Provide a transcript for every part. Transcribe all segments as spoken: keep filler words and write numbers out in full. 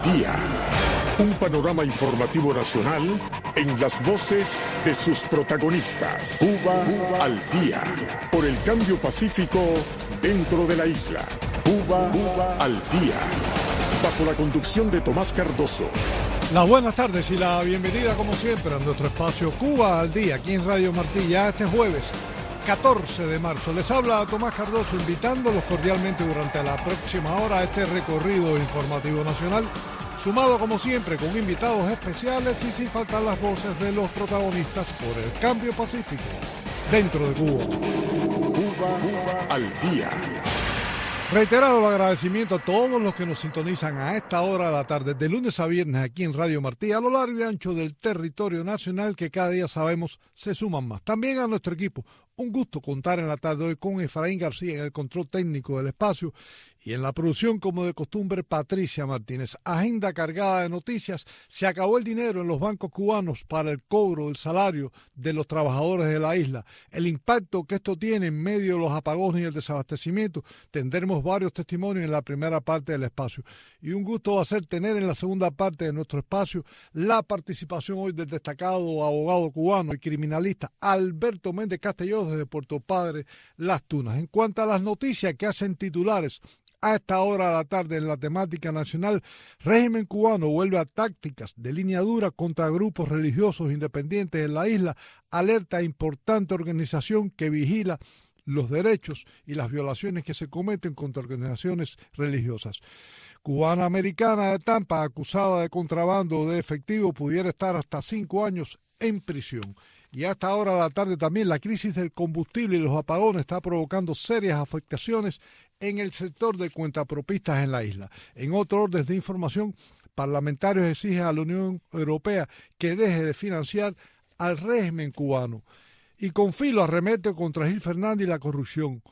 día. Un panorama informativo nacional en las voces de sus protagonistas. Cuba, Cuba al día. Por el cambio pacífico dentro de la isla. Cuba, Cuba al día. Bajo la conducción de Tomás Cardoso. Las buenas tardes y la bienvenida como siempre a nuestro espacio Cuba al día, aquí en Radio Martí, ya este jueves catorce de marzo. Les habla Tomás Cardoso, invitándolos cordialmente durante la próxima hora a este recorrido informativo nacional, sumado como siempre con invitados especiales y sin faltar las voces de los protagonistas por el cambio pacífico dentro de Cuba. Cuba, Cuba al día. Reiterado el agradecimiento a todos los que nos sintonizan a esta hora de la tarde, de lunes a viernes aquí en Radio Martí, a lo largo y ancho del territorio nacional, que cada día sabemos se suman más. También a nuestro equipo, un gusto contar en la tarde hoy con Efraín García en el control técnico del espacio y en la producción, como de costumbre, Patricia Martínez. Agenda cargada de noticias. Se acabó el dinero en los bancos cubanos para el cobro del salario de los trabajadores de la isla. El impacto que esto tiene en medio de los apagones y el desabastecimiento, tendremos varios testimonios en la primera parte del espacio. Y un gusto va a ser tener en la segunda parte de nuestro espacio la participación hoy del destacado abogado cubano y criminalista Alberto Méndez Castelló desde Puerto Padre, Las Tunas. En cuanto a las noticias que hacen titulares a esta hora de la tarde en la temática nacional, régimen cubano vuelve a tácticas de línea dura contra grupos religiosos independientes en la isla, alerta a importante organización que vigila los derechos y las violaciones que se cometen contra organizaciones religiosas. Cubana-americana de Tampa, acusada de contrabando de efectivo, pudiera estar hasta cinco años en prisión. Y a esta hora de la tarde también la crisis del combustible y los apagones está provocando serias afectaciones en el sector de cuentapropistas en la isla. En otro orden de información, parlamentarios exigen a la Unión Europea que deje de financiar al régimen cubano. Y Confilo arremete contra Gil Fernández y la corrupción.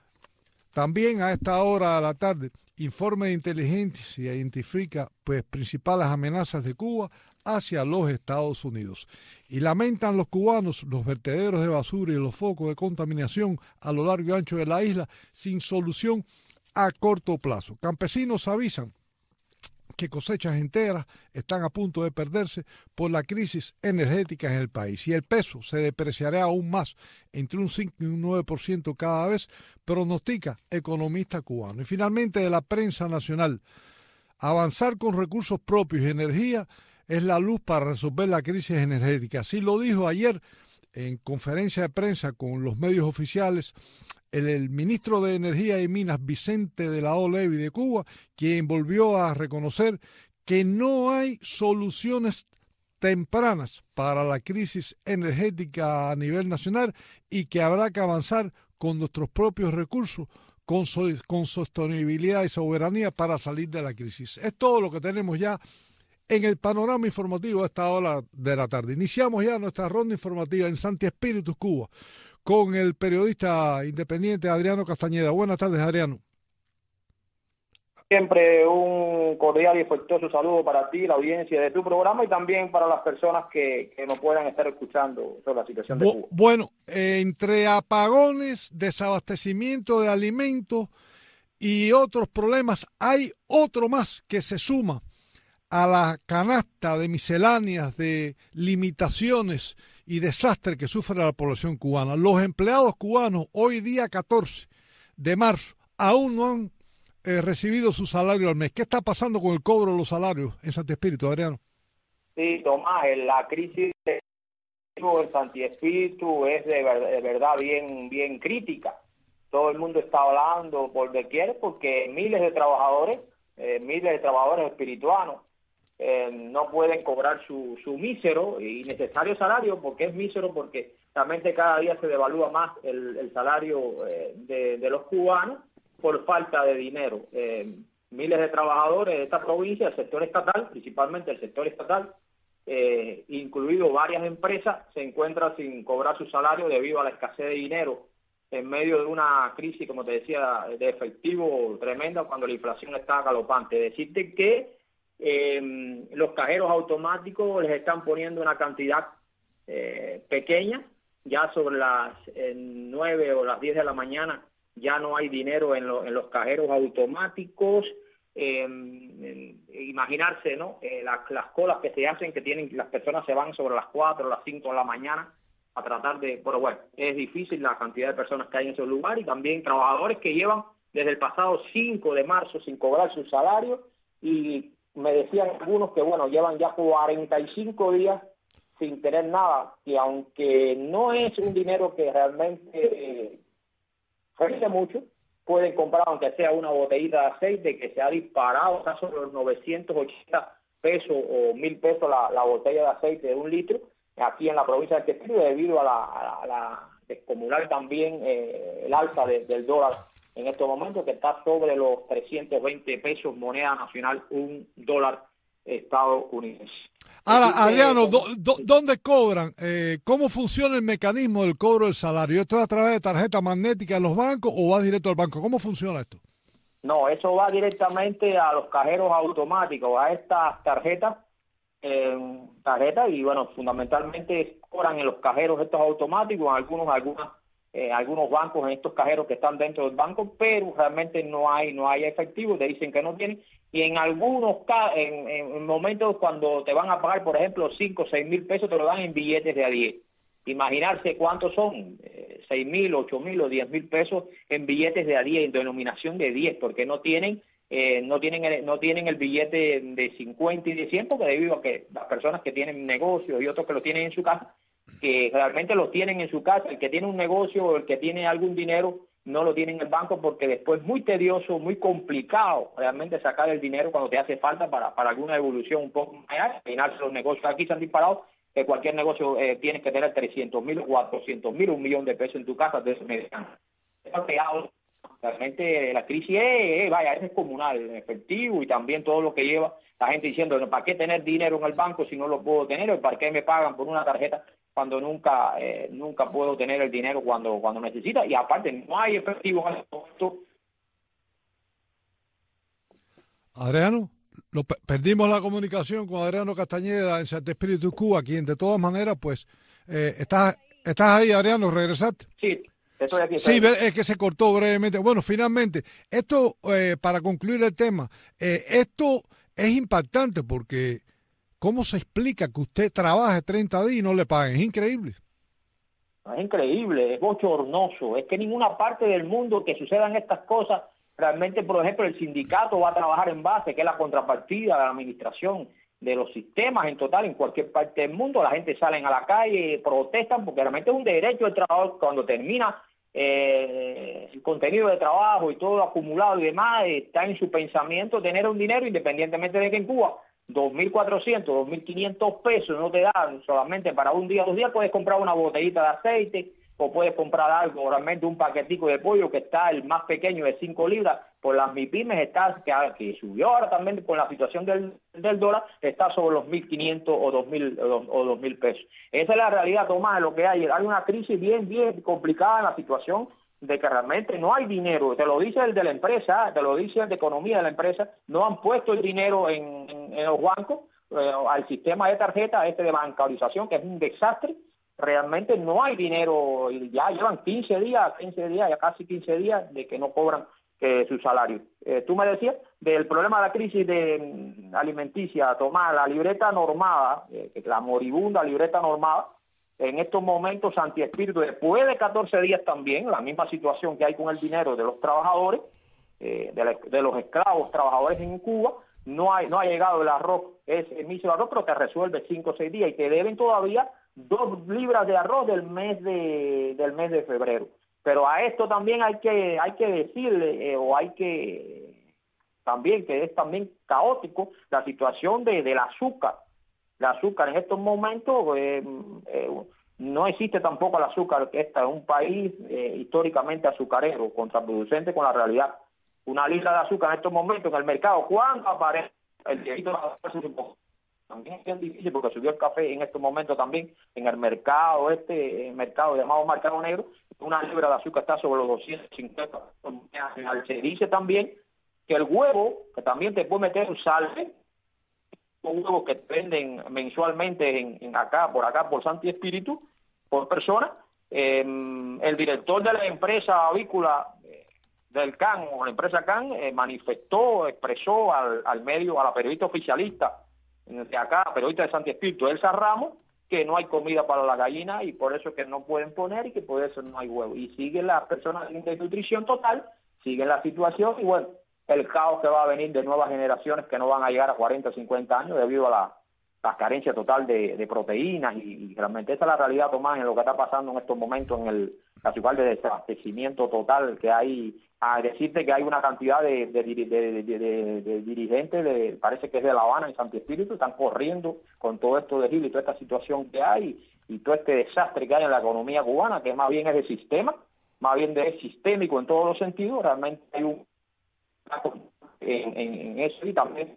También a esta hora de la tarde, informe de inteligencia identifica pues principales amenazas de Cuba hacia los Estados Unidos. Y lamentan los cubanos los vertederos de basura y los focos de contaminación a lo largo y ancho de la isla sin solución a corto plazo. Campesinos avisan que cosechas enteras están a punto de perderse por la crisis energética en el país. Y el peso se depreciará aún más, entre un cinco y un nueve por ciento cada vez, pronostica economista cubano. Y finalmente, de la prensa nacional, avanzar con recursos propios y energía es la luz para resolver la crisis energética. Así lo dijo ayer en conferencia de prensa con los medios oficiales el, el ministro de Energía y Minas, Vicente de la O Levi de Cuba, quien volvió a reconocer que no hay soluciones tempranas para la crisis energética a nivel nacional y que habrá que avanzar con nuestros propios recursos, con, so, con sostenibilidad y soberanía para salir de la crisis. Es todo lo que tenemos ya en el panorama informativo a esta hora de la tarde. Iniciamos ya nuestra ronda informativa en Santi Espíritus, Cuba, con el periodista independiente Adriano Castañeda. Buenas tardes, Adriano. Siempre un cordial y afectuoso saludo para ti, la audiencia de tu programa y también para las personas que, que nos puedan estar escuchando sobre la situación de Cuba. Bueno, eh, entre apagones, desabastecimiento de alimentos y otros problemas, hay otro más que se suma a la canasta de misceláneas, de limitaciones y desastres que sufre la población cubana. Los empleados cubanos, hoy día catorce de marzo, aún no han eh, recibido su salario al mes. ¿Qué está pasando con el cobro de los salarios en Santi Espíritu, Adriano? Sí, Tomás, la crisis en Santi Espíritu es de, ver, de verdad bien, bien crítica. Todo el mundo está hablando por doquier porque miles de trabajadores, eh, miles de trabajadores espirituanos, Eh, no pueden cobrar su, su mísero y necesario salario, porque es mísero porque realmente cada día se devalúa más el, el salario eh, de, de los cubanos por falta de dinero. Eh, miles de trabajadores de esta provincia, el sector estatal, principalmente el sector estatal, eh, incluido varias empresas, se encuentran sin cobrar su salario debido a la escasez de dinero en medio de una crisis, como te decía, de efectivo tremenda cuando la inflación está galopante. Decirte que Eh, los cajeros automáticos les están poniendo una cantidad eh, pequeña, ya sobre las eh, nueve o las diez de la mañana ya no hay dinero en, lo, en los cajeros automáticos, eh, eh, imaginarse, ¿no? Eh, las, las colas que se hacen, que tienen, las personas se van sobre las cuatro o las cinco de la mañana a tratar de, pero bueno, es difícil la cantidad de personas que hay en esos lugares, y también trabajadores que llevan desde el pasado cinco de marzo sin cobrar su salario, y me decían algunos que, bueno, llevan ya cuarenta y cinco días sin tener nada, y aunque no es un dinero que realmente eh, ofrece mucho, pueden comprar aunque sea una botellita de aceite que se ha disparado hasta sobre los novecientos ochenta pesos o mil pesos la, la botella de aceite de un litro, aquí en la provincia de Santiago, debido a la, a la, a la descomunal también eh, el alza de, del dólar en estos momentos, que está sobre los trescientos veinte pesos moneda nacional, un dólar estadounidense. Ahora, Así que, Adriano, como, ¿dó, dó, ¿dónde cobran? Eh, ¿Cómo funciona el mecanismo del cobro del salario? ¿Esto es a través de tarjeta magnética en los bancos o va directo al banco? ¿Cómo funciona esto? No, eso va directamente a los cajeros automáticos, a estas tarjetas, eh, tarjetas y bueno, fundamentalmente cobran en los cajeros estos automáticos, en algunos, algunas, eh, algunos bancos, en estos cajeros que están dentro del banco, pero realmente no hay, no hay efectivo, te dicen que no tienen, y en algunos en, en momentos cuando te van a pagar, por ejemplo, cinco o seis mil pesos, te lo dan en billetes de a diez. Imaginarse cuántos son, eh, seis mil, ocho mil o diez mil pesos en billetes de a diez, en denominación de diez, porque no tienen eh, no tienen el, no tienen el billete de cincuenta y de cien, porque debido a que las personas que tienen negocios y otros que lo tienen en su casa, que realmente lo tienen en su casa, el que tiene un negocio o el que tiene algún dinero, no lo tiene en el banco, porque después es muy tedioso, muy complicado realmente sacar el dinero cuando te hace falta para, para alguna evolución un poco más allá. Imaginarse, los negocios aquí se han disparado, que cualquier negocio eh, tienes que tener trescientos mil, cuatrocientos mil, un millón de pesos en tu casa de esos medianos. Realmente la crisis es, vaya, es descomunal, en efectivo, y también todo lo que lleva la gente diciendo, ¿para qué tener dinero en el banco si no lo puedo tener? ¿O para qué me pagan por una tarjeta cuando nunca eh, nunca puedo tener el dinero cuando cuando necesita? Y aparte, no hay efectivo en el momento. Adriano, lo, perdimos la comunicación con Adriano Castañeda en Santo Espíritu, Cuba, quien de todas maneras, pues, eh, ¿estás, ¿estás ahí, Adriano? ¿Regresaste? Sí. Estoy aquí, sí, es que se cortó brevemente. Bueno, finalmente, esto, eh, para concluir el tema, eh, esto es impactante porque ¿cómo se explica que usted trabaje treinta días y no le paguen? Es increíble. Es increíble, es bochornoso. Es que en ninguna parte del mundo que sucedan estas cosas, realmente, por ejemplo, el sindicato va a trabajar en base, que es la contrapartida de la administración de los sistemas en total, en cualquier parte del mundo. La gente sale a la calle, protestan, porque realmente es un derecho del trabajador. Cuando termina eh, el contenido de trabajo y todo acumulado y demás, está en su pensamiento tener un dinero, independientemente de que en Cuba dos mil cuatrocientos, dos mil quinientos pesos no te dan solamente para un día, dos días. Puedes comprar una botellita de aceite o puedes comprar algo, realmente un paquetico de pollo, que está el más pequeño de cinco libras, por las MIPYMES está, que, que subió ahora también con la situación del, del dólar, está sobre los mil quinientos o dos mil o dos mil pesos. Esa es la realidad, Tomás, de lo que hay. Hay una crisis bien, bien complicada en la situación de que realmente no hay dinero. Te lo dice el de la empresa, te lo dice el de economía de la empresa, no han puesto el dinero en, en, en los bancos, eh, al sistema de tarjeta este de bancarización, que es un desastre. Realmente no hay dinero, y ya llevan quince días, quince días, ya casi quince días de que no cobran eh, su salario. Eh, tú me decías del problema de la crisis de mm, alimenticia, Tomás, la libreta normada, eh, la moribunda libreta normada, en estos momentos Santi Espíritu, después de catorce días también, la misma situación que hay con el dinero de los trabajadores, eh, de, la, de los esclavos trabajadores en Cuba, no hay no ha llegado el arroz, es el mismo arroz, pero te resuelve cinco o seis días, y te deben todavía dos libras de arroz del mes de del mes de febrero. Pero a esto también hay que hay que decirle eh, o hay que también que es también caótico la situación de del azúcar. El azúcar en estos momentos eh, eh, no existe tampoco el azúcar, que está en un país eh, históricamente azucarero, contraproducente con la realidad. Una libra de azúcar en estos momentos en el mercado, ¿cuándo aparece el delito de azúcar? También es bien difícil, porque subió el café en estos momentos también en el mercado, este el mercado llamado mercado negro, una libra de azúcar está sobre los doscientos cincuenta. Se dice también que el huevo, que también te puede meter un salve, huevos que venden mensualmente en, en acá, por acá, por Santi Espíritu, por persona, eh, el director de la empresa avícola, eh, del C A N o la empresa C A N eh, manifestó, expresó al, al medio, a la periodista oficialista de acá, periodista de Santi Espíritu, Elsa Ramos, que no hay comida para la gallina y por eso es que no pueden poner y que por eso no hay huevo. Y siguen las personas de desnutrición total, siguen la situación y bueno, el caos que va a venir de nuevas generaciones que no van a llegar a cuarenta o cincuenta años debido a la, la carencia total de, de proteínas y, y realmente esa es la realidad, Tomás, en lo que está pasando en estos momentos en el la ciudad de desabastecimiento total que hay. A decirte que hay una cantidad de, de, de, de, de, de, de dirigentes, de, parece que es de La Habana, en Santi Espíritu, están corriendo con todo esto de Gil y toda esta situación que hay y todo este desastre que hay en la economía cubana, que más bien es de sistema, más bien de, es sistémico en todos los sentidos. Realmente hay un en, en, en eso y también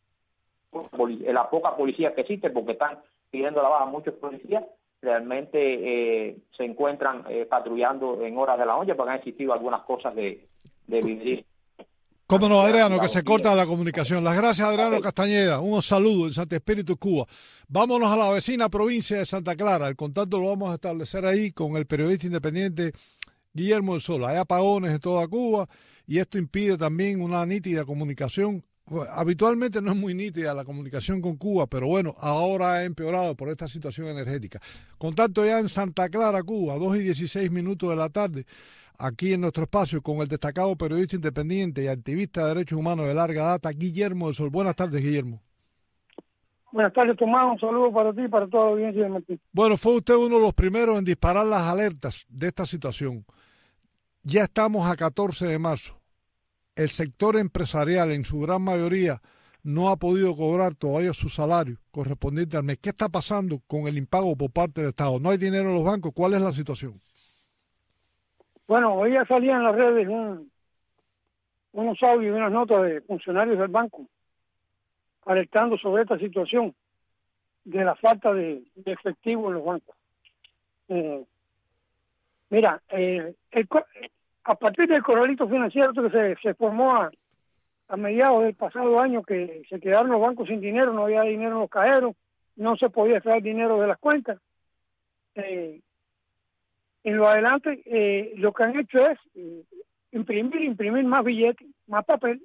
en la poca policía que existe, porque están pidiendo la baja muchos policías, realmente eh, se encuentran eh, patrullando en horas de la noche porque han existido algunas cosas de, de vivir. Cómo no, Adriano, que se corta la comunicación. Las gracias, Adriano Castañeda. Un saludo en Santi Espíritu, Cuba. Vámonos a la vecina provincia de Santa Clara. El contacto lo vamos a establecer ahí con el periodista independiente Guillermo del Sol. Hay apagones en toda Cuba y esto impide también una nítida comunicación. Habitualmente no es muy nítida la comunicación con Cuba, pero bueno, ahora ha empeorado por esta situación energética. Contacto ya en Santa Clara, Cuba, dos y dieciséis minutos de la tarde, aquí en nuestro espacio con el destacado periodista independiente y activista de derechos humanos de larga data, Guillermo del Sol. Buenas tardes, Guillermo. Buenas tardes, Tomás. Un saludo para ti y para toda la audiencia de Martín. Bueno, fue usted uno de los primeros en disparar las alertas de esta situación. Ya estamos a catorce de marzo. El sector empresarial, en su gran mayoría, no ha podido cobrar todavía su salario correspondiente al mes. ¿Qué está pasando con el impago por parte del Estado? ¿No hay dinero en los bancos? ¿Cuál es la situación? Bueno, hoy ya salían en las redes un, unos audios y unas notas de funcionarios del banco alertando sobre esta situación de la falta de, de efectivo en los bancos. Eh, mira, eh, el, a partir del corralito financiero que se, se formó a, a mediados del pasado año, que se quedaron los bancos sin dinero, no había dinero en los cajeros, no se podía extraer dinero de las cuentas. Eh, en lo adelante, eh, lo que han hecho es eh, imprimir, imprimir más billetes, más papel,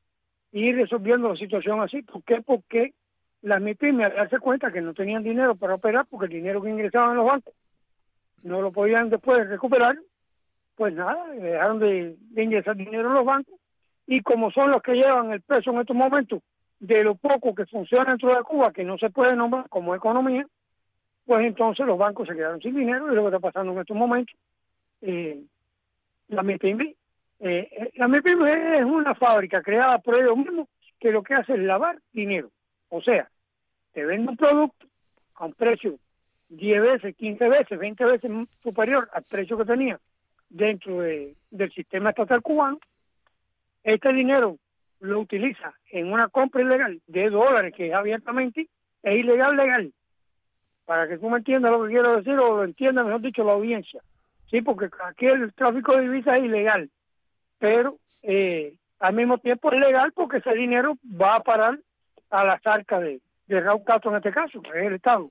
y ir resolviendo la situación así. ¿Por qué? Porque las MIPYME, al darse cuenta que no tenían dinero para operar, porque el dinero que ingresaban en los bancos no lo podían después recuperar, pues nada, dejaron de, de ingresar dinero en los bancos, y como son los que llevan el peso en estos momentos de lo poco que funciona dentro de Cuba, que no se puede nombrar como economía, pues entonces los bancos se quedaron sin dinero, y es lo que está pasando en estos momentos. Eh, la MIPYME, eh, la MIPYME es una fábrica creada por ellos mismos que lo que hace es lavar dinero. O sea, te vende un producto a un precio diez veces, quince veces, veinte veces superior al precio que tenía dentro de, del sistema estatal cubano. Este dinero lo utiliza en una compra ilegal de dólares, que abiertamente es ilegal, legal. Para que tú me entiendas lo que quiero decir, o lo entienda, mejor dicho, la audiencia. Sí, porque aquí el tráfico de divisas es ilegal, pero eh, al mismo tiempo es legal porque ese dinero va a parar a las arcas de, de Raúl Castro en este caso, que es el Estado.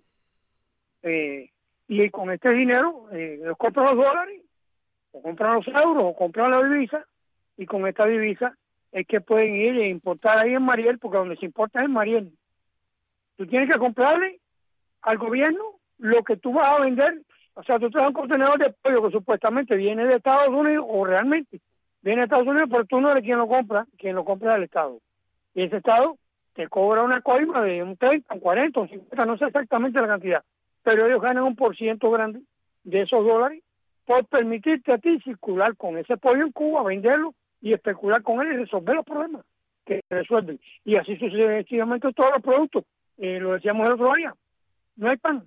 Eh, y con este dinero eh, los compran los dólares, o compran los euros, o compran la divisa, y con esta divisa es que pueden ir e importar ahí en Mariel, porque donde se importa es en Mariel. Tú tienes que comprarle al gobierno lo que tú vas a vender. O sea, tú traes un contenedor de pollo que supuestamente viene de Estados Unidos, o realmente viene de Estados Unidos, pero tú no eres quien lo compra, quien lo compra es el Estado. Y ese Estado te cobra una coima de un treinta, un cuarenta, un cincuenta, no sé exactamente la cantidad, pero ellos ganan un por ciento grande de esos dólares por permitirte a ti circular con ese pollo en Cuba, venderlo y especular con él y resolver los problemas que resuelven. Y así sucesivamente todos los productos. Eh, lo decíamos el otro día, no hay pan,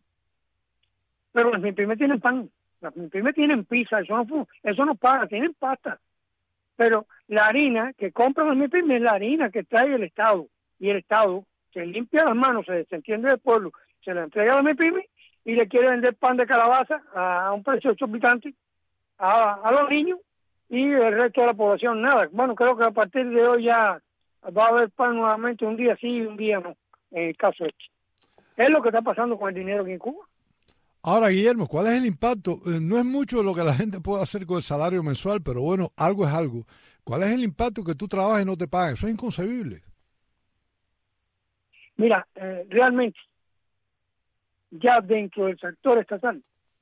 pero las MIPYME tienen pan, las MIPYME tienen pizza, eso no, eso no paga, tienen pasta. Pero la harina que compran las MIPYME es la harina que trae el Estado, y el Estado se limpia las manos, se desentiende del pueblo, se la entrega a la MIPYME y le quiere vender pan de calabaza a un precio exorbitante a, a los niños, y el resto de la población nada. Bueno, creo que a partir de hoy ya va a haber pan nuevamente, un día sí y un día no, en el caso este. Es lo que está pasando con el dinero aquí en Cuba. Ahora, Guillermo, ¿cuál es el impacto? Eh, no es mucho lo que la gente puede hacer con el salario mensual, pero bueno, algo es algo. ¿Cuál es el impacto que tú trabajas y no te pagan? Eso es inconcebible. Mira, eh, realmente, ya dentro del sector estatal,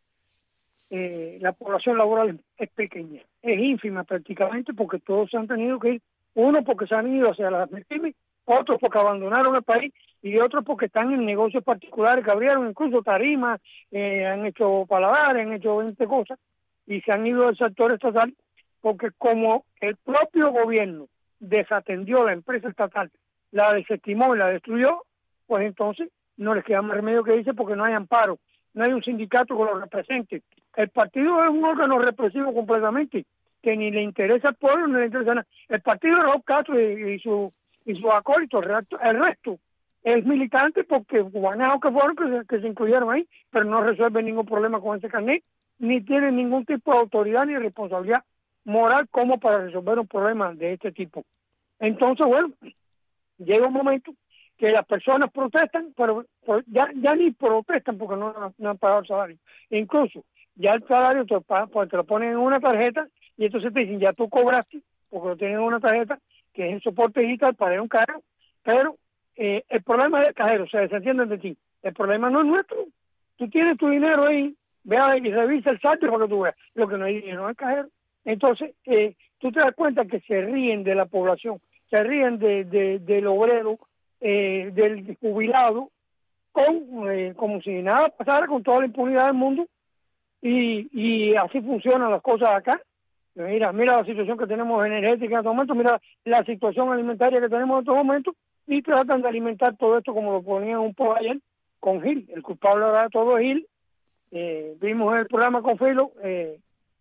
eh, la población laboral es pequeña, es ínfima prácticamente, porque todos se han tenido que ir, uno porque se han ido hacia las pymes, otros porque abandonaron el país y otros porque están en negocios particulares que abrieron incluso tarimas, eh, han hecho paladares, han hecho veinte cosas y se han ido del sector estatal, porque como el propio gobierno desatendió la empresa estatal, la desestimó y la destruyó, pues entonces no les queda más remedio que irse, porque no hay amparo, no hay un sindicato que los represente. El partido es un órgano represivo completamente, que ni le interesa al pueblo, ni le interesa nada. El partido de Raúl Castro y, y su y sus acólitos, el resto, el resto es militante porque guanados que fueron que se, que se incluyeron ahí, pero no resuelven ningún problema con ese carnet, ni tienen ningún tipo de autoridad ni responsabilidad moral como para resolver un problema de este tipo. Entonces, bueno, llega un momento que las personas protestan, pero, pero ya ya ni protestan porque no, no han pagado el salario. Incluso ya el salario te, pues, te lo ponen en una tarjeta y entonces te dicen, ya tú cobraste, porque lo tienen en una tarjeta, que es el soporte digital para ir a un carro, pero eh, el problema es el cajero, se desentienden de ti. El problema no es nuestro. Tú tienes tu dinero ahí, vea y revisa el saldo para que tú veas. Lo que no hay dinero es el cajero. Entonces, eh, tú te das cuenta que se ríen de la población, se ríen de, de, del obrero, eh, del jubilado, con eh, como si nada pasara, con toda la impunidad del mundo, y, y así funcionan las cosas acá. Mira, mira la situación que tenemos energética en estos momentos, mira la situación alimentaria que tenemos en estos momentos, y tratan de alimentar todo esto como lo ponían un poco ayer con Gil. El culpable ahora de todo es Gil. Eh, vimos en el programa con Filo, eh,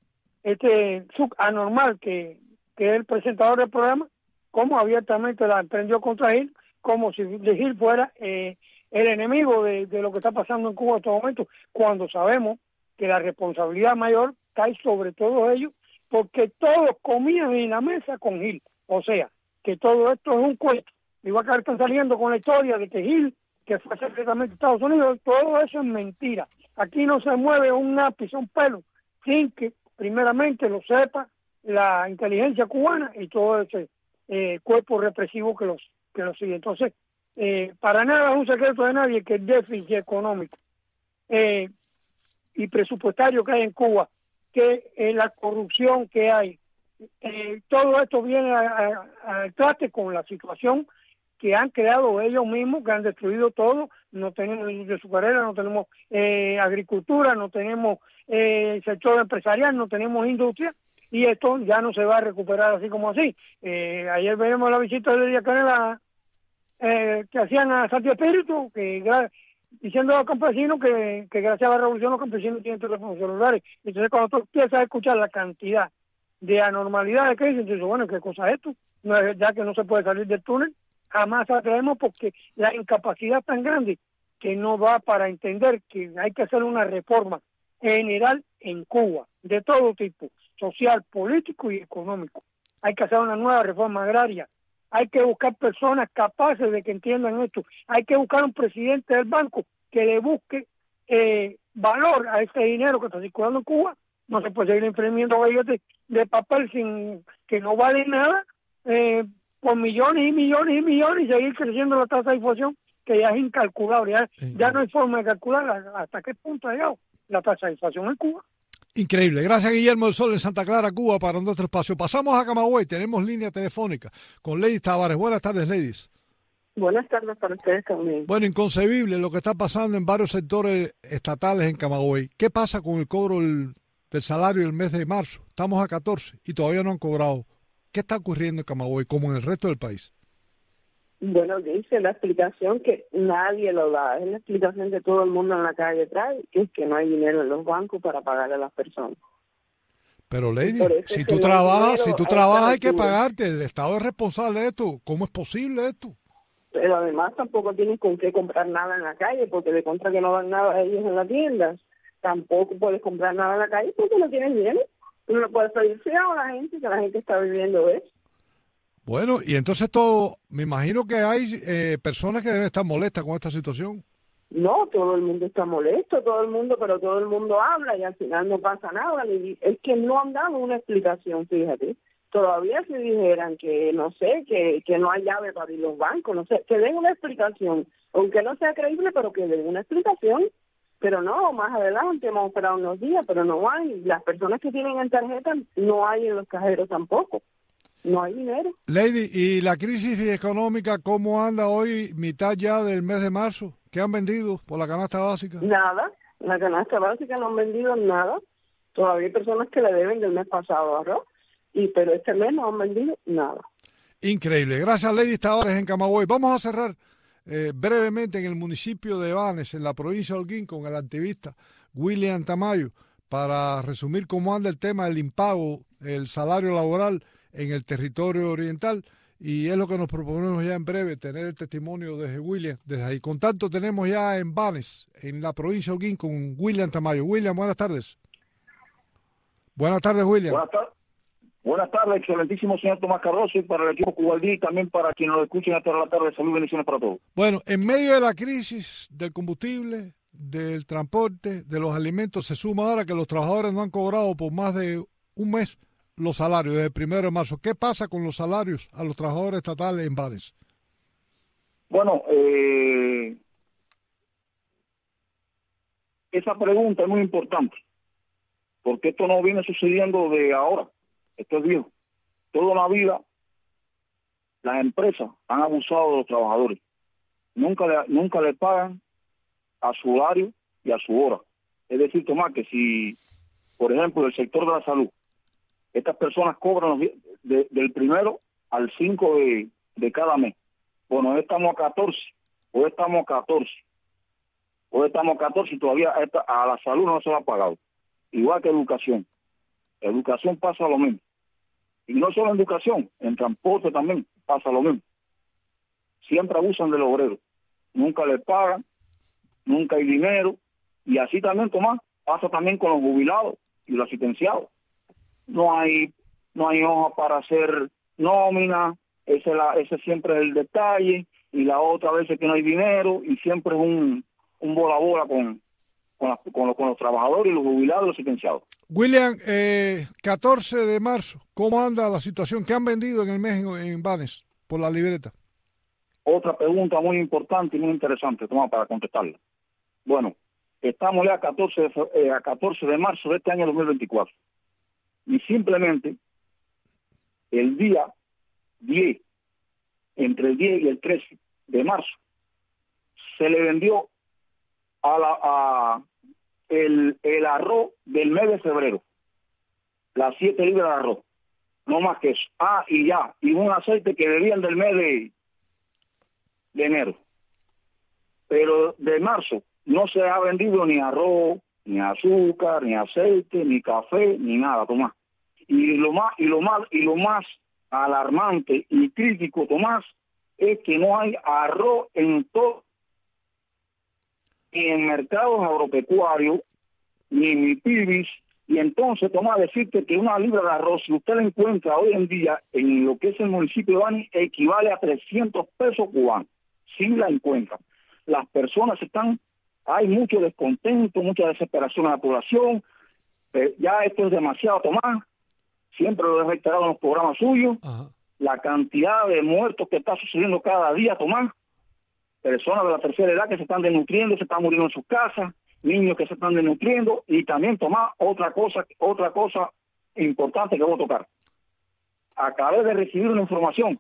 este sub anormal que, que es el presentador del programa, como abiertamente la emprendió contra Gil, como si de Gil fuera eh, el enemigo de, de lo que está pasando en Cuba en estos momentos, cuando sabemos que la responsabilidad mayor cae sobre todos ellos, porque todos comían en la mesa con Gil. O sea, que todo esto es un cuento. Igual que están saliendo con la historia de que Gil, que fue secretamente a Estados Unidos, todo eso es mentira. Aquí no se mueve un ápice, un pelo, sin que primeramente lo sepa la inteligencia cubana y todo ese eh, cuerpo represivo que los que los sigue. Entonces, eh, para nada es un secreto de nadie que el déficit económico eh, y presupuestario que hay en Cuba, que eh, la corrupción que hay, eh, todo esto viene al traste con la situación que han creado ellos mismos, que han destruido todo. No tenemos industria azucarera, no tenemos eh, agricultura, no tenemos eh, sector empresarial, no tenemos industria, y esto ya no se va a recuperar así como así. Eh, ayer veremos la visita de Díaz Canel eh, que hacían a Santi Espíritu, que diciendo a los campesinos que, que gracias a la revolución los campesinos tienen teléfonos celulares. Entonces cuando tú empiezas a escuchar la cantidad de anormalidades que dicen, entonces bueno, ¿qué cosa es esto? No es verdad que no se puede salir del túnel, jamás saldremos, porque la incapacidad es tan grande que no va para entender que hay que hacer una reforma general en Cuba, de todo tipo, social, político y económico. Hay que hacer una nueva reforma agraria. Hay que buscar personas capaces de que entiendan esto. Hay que buscar un presidente del banco que le busque eh, valor a ese dinero que está circulando en Cuba. No se puede seguir imprimiendo billetes de papel sin que no vale nada, eh, por millones y millones y millones, y seguir creciendo la tasa de inflación, que ya es incalculable. Ya, sí, ya no hay forma de calcular hasta qué punto ha llegado la tasa de inflación en Cuba. Increíble. Gracias, Guillermo del Sol, en Santa Clara, Cuba, para nuestro espacio. Pasamos a Camagüey. Tenemos línea telefónica con Lady Tavares. Buenas tardes, ladies. Buenas tardes para ustedes también. Bueno, inconcebible lo que está pasando en varios sectores estatales en Camagüey. ¿Qué pasa con el cobro del, del salario del mes de marzo? Estamos a catorce y todavía no han cobrado. ¿Qué está ocurriendo en Camagüey como en el resto del país? Bueno, dice la explicación que nadie lo da, es la explicación que todo el mundo en la calle trae, que es que no hay dinero en los bancos para pagarle a las personas. Pero Lady, si tú trabajas, si tú trabajas hay que pagarte, el Estado es responsable de esto. ¿Cómo es posible esto? Pero además tampoco tienen con qué comprar nada en la calle, porque de contra que no dan nada a ellos en las tiendas. Tampoco puedes comprar nada en la calle porque no tienes dinero. Tú no puedes pedir fiado a la gente, que la gente está viviendo eso. Bueno, y entonces todo, me imagino que hay eh, personas que deben estar molestas con esta situación. No, todo el mundo está molesto, todo el mundo, pero todo el mundo habla y al final no pasa nada. Es que no han dado una explicación, fíjate. Todavía si dijeran que, no sé, que, que no hay llave para abrir los bancos, no sé, que den una explicación, aunque no sea creíble, pero que den una explicación. Pero no, más adelante hemos esperado unos días, pero no hay. Las personas que tienen en tarjeta no hay en los cajeros tampoco. No hay dinero. Lady, ¿y la crisis económica cómo anda hoy, mitad ya del mes de marzo? ¿Qué han vendido por la canasta básica? Nada, la canasta básica no han vendido nada. Todavía hay personas que le deben del mes pasado arroz, y pero este mes no han vendido nada. Increíble. Gracias, Lady. Esta hora es en Camagüey. Vamos a cerrar eh, brevemente en el municipio de Banes, en la provincia de Holguín, con el activista William Tamayo, para resumir cómo anda el tema del impago, el salario laboral en el territorio oriental, y es lo que nos proponemos ya en breve, tener el testimonio de William desde ahí. Contacto tenemos ya en Banes, en la provincia de Holguín, con William Tamayo. William, buenas tardes. Buenas tardes, William. Buenas tardes. Buenas tardes, excelentísimo señor Tomás Cardoso, y para el equipo Cubaldí y también para quienes nos escuchen hasta la tarde. Salud y bendiciones para todos. Bueno, en medio de la crisis del combustible, del transporte, de los alimentos, se suma ahora que los trabajadores no han cobrado por más de un mes los salarios desde el primero de marzo. ¿Qué pasa con los salarios a los trabajadores estatales en Banes? Bueno, eh, esa pregunta es muy importante, porque esto no viene sucediendo de ahora, esto es viejo. Toda la vida las empresas han abusado de los trabajadores. Nunca le, nunca le pagan a su horario y a su hora. Es decir, Tomás, que si, por ejemplo, el sector de la salud, estas personas cobran los, de, del primero al cinco de, de cada mes. Bueno, hoy estamos a catorce, hoy estamos a catorce, hoy estamos a catorce y todavía esta, a la salud no se lo ha pagado. Igual que educación. Educación pasa lo mismo. Y no solo en educación, en transporte también pasa lo mismo. Siempre abusan del obrero. Nunca le pagan, nunca hay dinero. Y así también, Tomás, pasa también con los jubilados y los asistenciados. No hay no hay hoja para hacer nómina, ese, la, ese siempre es el detalle, y la otra vez es que no hay dinero, y siempre es un, un bola bola con, con, la, con, los, con los trabajadores y los jubilados y los asistenciados. William, eh, catorce de marzo, ¿cómo anda la situación? ¿Qué han vendido en el mes en, en Banes por la libreta? Otra pregunta muy importante y muy interesante, Tomás, para contestarla. Bueno, estamos ya a catorce de, eh, a catorce de marzo de este año dos mil veinticuatro. Y simplemente el día diez, entre el diez y el trece de marzo, se le vendió a la a el, el arroz del mes de febrero, las siete libras de arroz, no más que eso. Ah, y ya, y un aceite que debían del mes de, de enero. Pero de marzo no se ha vendido ni arroz, ni azúcar, ni aceite, ni café, ni nada, Tomás. Y lo más, y lo más, y lo más alarmante y crítico, Tomás, es que no hay arroz en todo, ni en mercados agropecuarios, ni en MIPIBIS. Y entonces, Tomás, decirte que una libra de arroz, si usted la encuentra hoy en día en lo que es el municipio de Banes, equivale a trescientos pesos cubanos, si la encuentra. Las personas están, hay mucho descontento, mucha desesperación en la población. Eh, ya esto es demasiado, Tomás. Siempre lo he reiterado en los programas suyos. Ajá. La cantidad de muertos que está sucediendo cada día, Tomás. Personas de la tercera edad que se están desnutriendo, se están muriendo en sus casas, niños que se están desnutriendo, y también, Tomás, otra cosa, otra cosa importante que voy a tocar. Acabé de recibir una información,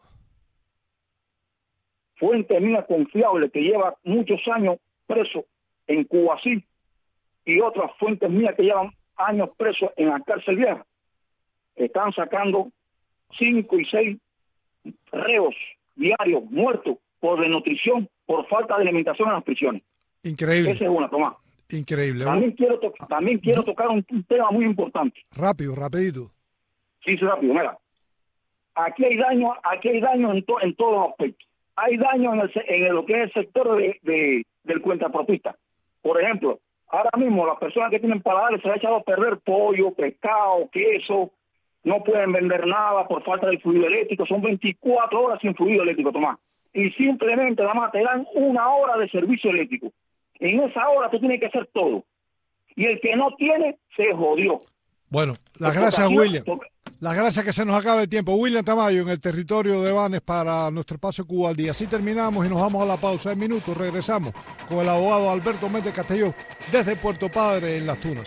fuente mía confiable, que lleva muchos años preso en Cuba, sí, y otras fuentes mías que llevan años presos en la cárcel vieja, están sacando cinco y seis reos diarios muertos por desnutrición, por falta de alimentación en las prisiones. Increíble. Esa es una, Tomás. Increíble. También quiero, to también quiero tocar un, un tema muy importante. Rápido, rapidito. Sí, sí, rápido. Mira, aquí hay daño, aquí hay daño en, to en todos los aspectos. Hay daño en, el, en lo que es el sector de, de, del cuentapropista. Por ejemplo, ahora mismo las personas que tienen paladares se les ha echado a perder pollo, pescado, queso. No pueden vender nada por falta de fluido eléctrico. Son veinticuatro horas sin fluido eléctrico, Tomás. Y simplemente nada más te dan una hora de servicio eléctrico. En esa hora tú tienes que hacer todo. Y el que no tiene, se jodió. Bueno, las gracias, William. Las gracias que se nos acaba el tiempo. William Tamayo en el territorio de Banes para nuestro espacio Cuba al Día. Así terminamos y nos vamos a la pausa. En minutos regresamos con el abogado Alberto Méndez Castelló desde Puerto Padre en Las Tunas.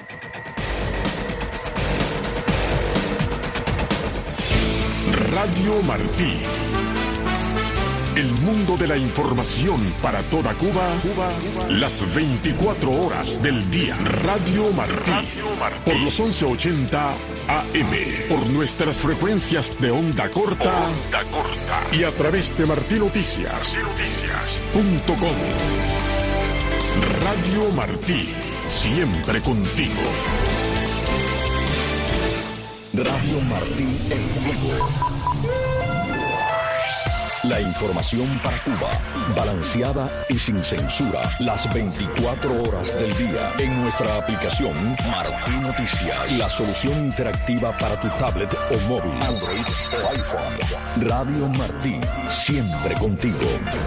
Radio Martí. El mundo de la información para toda Cuba, Cuba, las veinticuatro horas del día. Radio Martí, Radio Martí. Por los once ochenta A M, por nuestras frecuencias de onda corta, onda corta. Y a través de martí noticias punto com. Radio Martí, siempre contigo. Radio Martí en vivo. La información para Cuba, balanceada y sin censura, las veinticuatro horas del día. En nuestra aplicación Martí Noticias, la solución interactiva para tu tablet o móvil, Android o iPhone. Radio Martí, siempre contigo.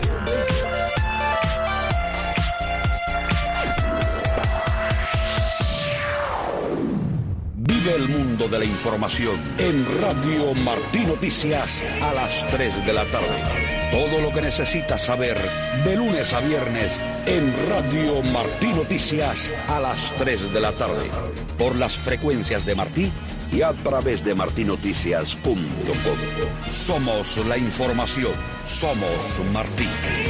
Vive el mundo de la información en Radio Martí Noticias a las tres de la tarde. Todo lo que necesitas saber de lunes a viernes en Radio Martí Noticias a las tres de la tarde. Por las frecuencias de Martí y a través de martí noticias punto com. Somos la información. Somos Martí.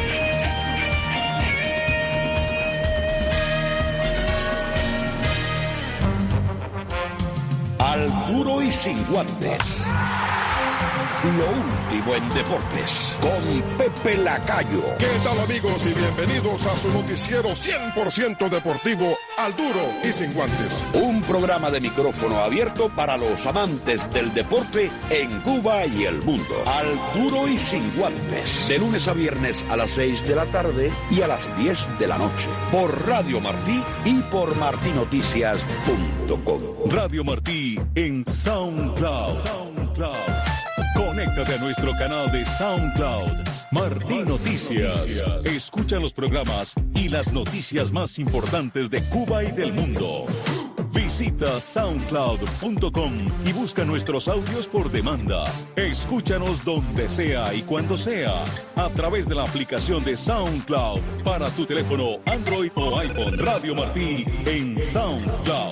Al duro y sin guantes. Lo último en deportes con Pepe Lacayo. ¿Qué tal, amigos? Y bienvenidos a su noticiero cien por ciento deportivo, Al duro y sin guantes. Un programa de micrófono abierto para los amantes del deporte en Cuba y el mundo. Al duro y sin guantes. De lunes a viernes a las seis de la tarde y a las diez de la noche. Por Radio Martí y por martí noticias punto com. Radio Martí en SoundCloud. SoundCloud. Conéctate a nuestro canal de SoundCloud, Martí Noticias. Escucha los programas y las noticias más importantes de Cuba y del mundo. Visita soundcloud punto com y busca nuestros audios por demanda. Escúchanos donde sea y cuando sea, a través de la aplicación de SoundCloud para tu teléfono Android o iPhone. Radio Martí en SoundCloud.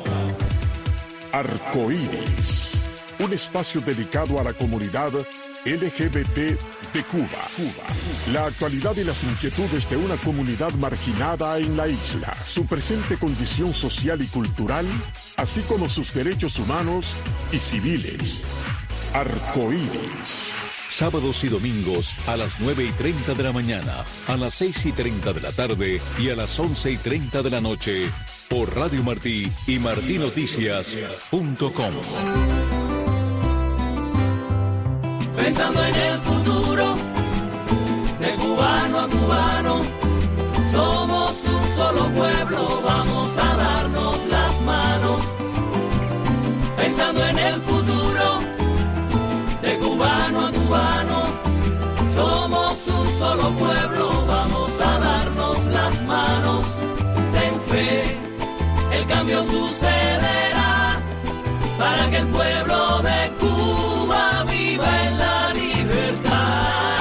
Arcoíris, un espacio dedicado a la comunidad L G B T de Cuba. Cuba. La actualidad y las inquietudes de una comunidad marginada en la isla, su presente condición social y cultural, así como sus derechos humanos y civiles. Arcoíris. Sábados y domingos a las nueve y treinta de la mañana, a las seis y treinta de la tarde y a las once y treinta de la noche por Radio Martí y martí noticias punto com. Pensando en el futuro, de cubano a cubano, somos un solo pueblo, vamos a darnos las manos. Pensando en el futuro, de cubano a cubano, somos un solo pueblo, vamos a darnos las manos. Ten fe, el cambio sucederá, para que el pueblo de Cuba viva en la libertad.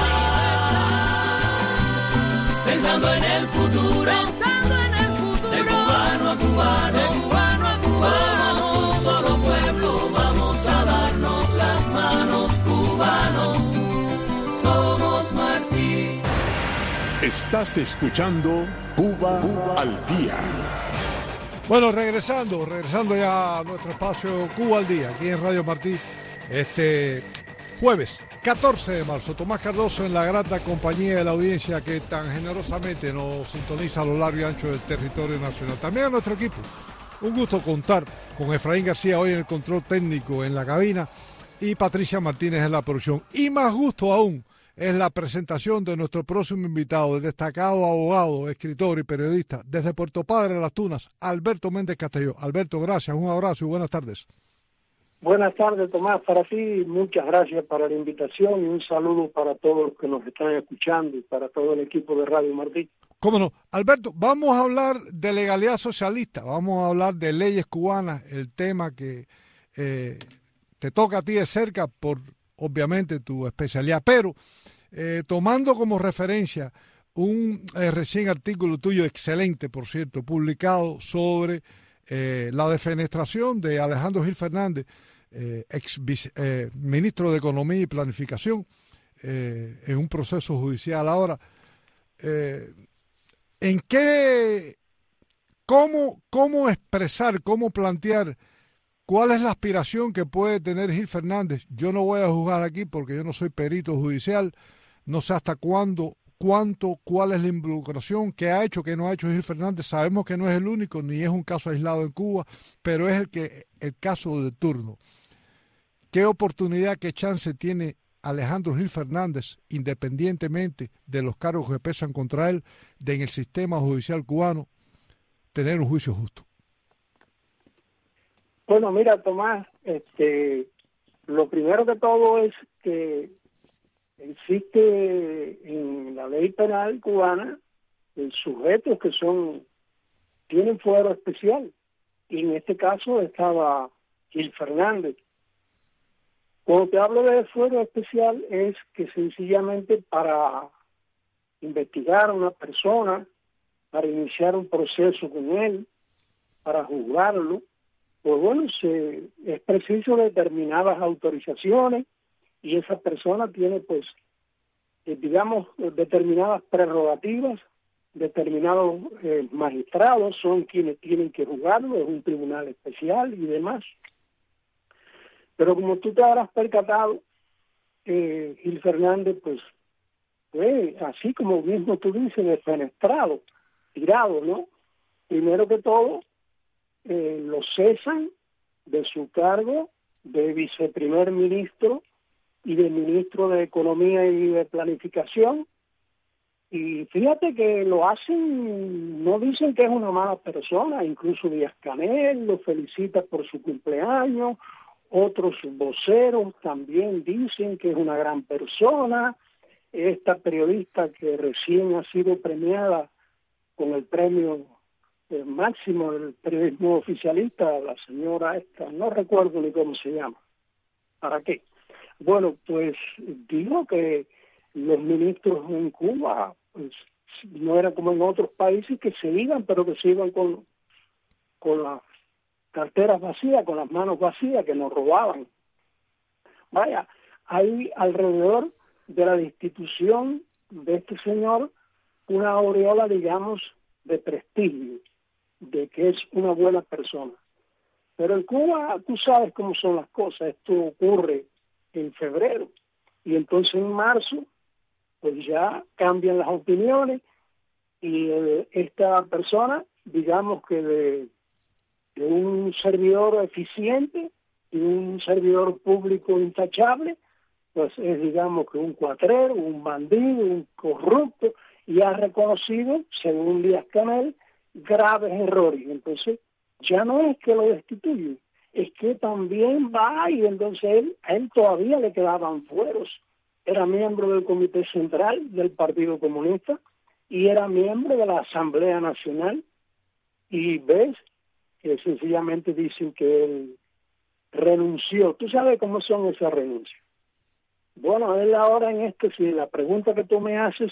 Pensando en el futuro, pensando en el futuro, de cubano a cubano, de cubano a cubano, somos un solo pueblo, vamos a darnos las manos, cubanos, somos Martí. Estás escuchando Cuba, Cuba al Día. Bueno, regresando, regresando ya a nuestro espacio Cuba al Día, aquí en Radio Martí, este jueves catorce de marzo. Tomás Cardoso en la grata compañía de la audiencia que tan generosamente nos sintoniza a lo largo y ancho del territorio nacional. También a nuestro equipo. Un gusto contar con Efraín García hoy en el control técnico en la cabina y Patricia Martínez en la producción. Y más gusto aún es la presentación de nuestro próximo invitado, el destacado abogado, escritor y periodista desde Puerto Padre, Las Tunas, Alberto Méndez Castelló. Alberto, gracias, un abrazo y buenas tardes. Buenas tardes, Tomás, para ti, muchas gracias para la invitación y un saludo para todos los que nos están escuchando y para todo el equipo de Radio Martí. Cómo no. Alberto, vamos a hablar de legalidad socialista, vamos a hablar de leyes cubanas, el tema que eh, te toca a ti de cerca por, obviamente, tu especialidad, pero eh, tomando como referencia un eh, recién artículo tuyo, excelente, por cierto, publicado sobre eh, la defenestración de Alejandro Gil Fernández, eh, ex vice, eh, ministro de Economía y Planificación, eh, en un proceso judicial ahora. Eh, ¿En qué, cómo, cómo expresar, cómo plantear cuál es la aspiración que puede tener Gil Fernández? Yo no voy a juzgar aquí porque yo no soy perito judicial, no sé hasta cuándo, cuánto, cuál es la involucración, qué ha hecho, qué no ha hecho Gil Fernández. Sabemos que no es el único, ni es un caso aislado en Cuba, pero es el que el caso de turno. ¿Qué oportunidad, qué chance tiene Alejandro Gil Fernández, independientemente de los cargos que pesan contra él, de en el sistema judicial cubano, tener un juicio justo? Bueno, mira, Tomás, este, lo primero que todo es que existe en la ley penal cubana el sujetos que son tienen fuero especial, y en este caso estaba Gil Fernández. Cuando te hablo de fuero especial es que sencillamente para investigar a una persona, para iniciar un proceso con él, para juzgarlo, pues bueno, se, es preciso determinadas autorizaciones, y esa persona tiene, pues, eh, digamos, determinadas prerrogativas, determinados eh, magistrados son quienes tienen que juzgarlo, es un tribunal especial y demás. Pero como tú te habrás percatado, eh, Gil Fernández, pues, fue, así como mismo tú dices, defenestrado, tirado, ¿no? Primero que todo, eh, lo cesan de su cargo de viceprimer ministro y de ministro de Economía y de Planificación. Y fíjate que lo hacen, no dicen que es una mala persona, incluso Díaz-Canel lo felicita por su cumpleaños, otros voceros también dicen que es una gran persona. Esta periodista que recién ha sido premiada con el premio eh, máximo del periodismo oficialista, la señora esta, no recuerdo ni cómo se llama. ¿Para qué? Bueno, pues digo que los ministros en Cuba pues no era como en otros países que se iban, pero que se iban con, con las carteras vacías, con las manos vacías, que nos robaban. Vaya, hay alrededor de la destitución de este señor una aureola, digamos, de prestigio, de que es una buena persona. Pero en Cuba, tú sabes cómo son las cosas, esto ocurre en febrero, y entonces en marzo, pues ya cambian las opiniones, y eh, esta persona, digamos que de, de un servidor eficiente y un servidor público intachable, pues es, digamos, que un cuatrero, un bandido, un corrupto, y ha reconocido, según Díaz-Canel, graves errores. Entonces, ya no es que lo destituyen, es que también va, y entonces él, a él todavía le quedaban fueros. Era miembro del Comité Central del Partido Comunista y era miembro de la Asamblea Nacional, y ves que sencillamente dicen que él renunció. ¿Tú sabes cómo son esas renuncias? Bueno, él ahora en este, si la pregunta que tú me haces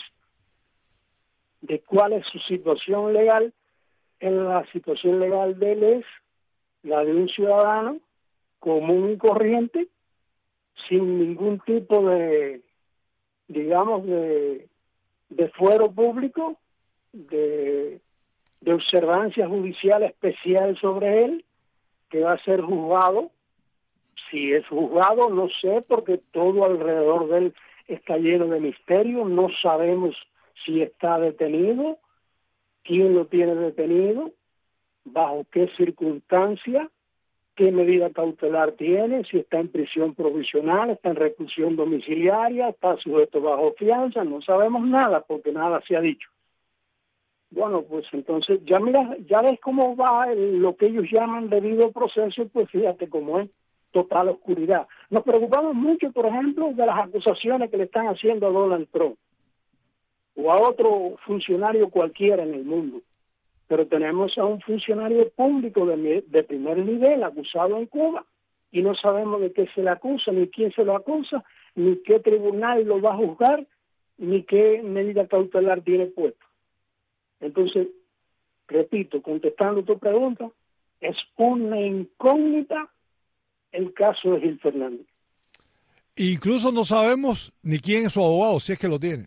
de cuál es su situación legal, en la situación legal de él es la de un ciudadano común y corriente, sin ningún tipo de, digamos, de, de fuero público, de, de observancia judicial especial sobre él, que va a ser juzgado. Si es juzgado, no sé, porque todo alrededor de él está lleno de misterio. No sabemos si está detenido, quién lo tiene detenido, bajo qué circunstancia, qué medida cautelar tiene, si está en prisión provisional, está en reclusión domiciliaria, está sujeto bajo fianza. No sabemos nada porque nada se ha dicho. Bueno, pues entonces, ya mira, ya ves cómo va el, lo que ellos llaman debido proceso, pues fíjate cómo es. Total oscuridad. Nos preocupamos mucho, por ejemplo, de las acusaciones que le están haciendo a Donald Trump o a otro funcionario cualquiera en el mundo. Pero tenemos a un funcionario público de, de primer nivel acusado en Cuba, y no sabemos de qué se le acusa, ni quién se lo acusa, ni qué tribunal lo va a juzgar, ni qué medida cautelar tiene puesto. Entonces, repito, contestando tu pregunta, es una incógnita el caso de Gil Fernández. Incluso no sabemos ni quién es su abogado, si es que lo tiene.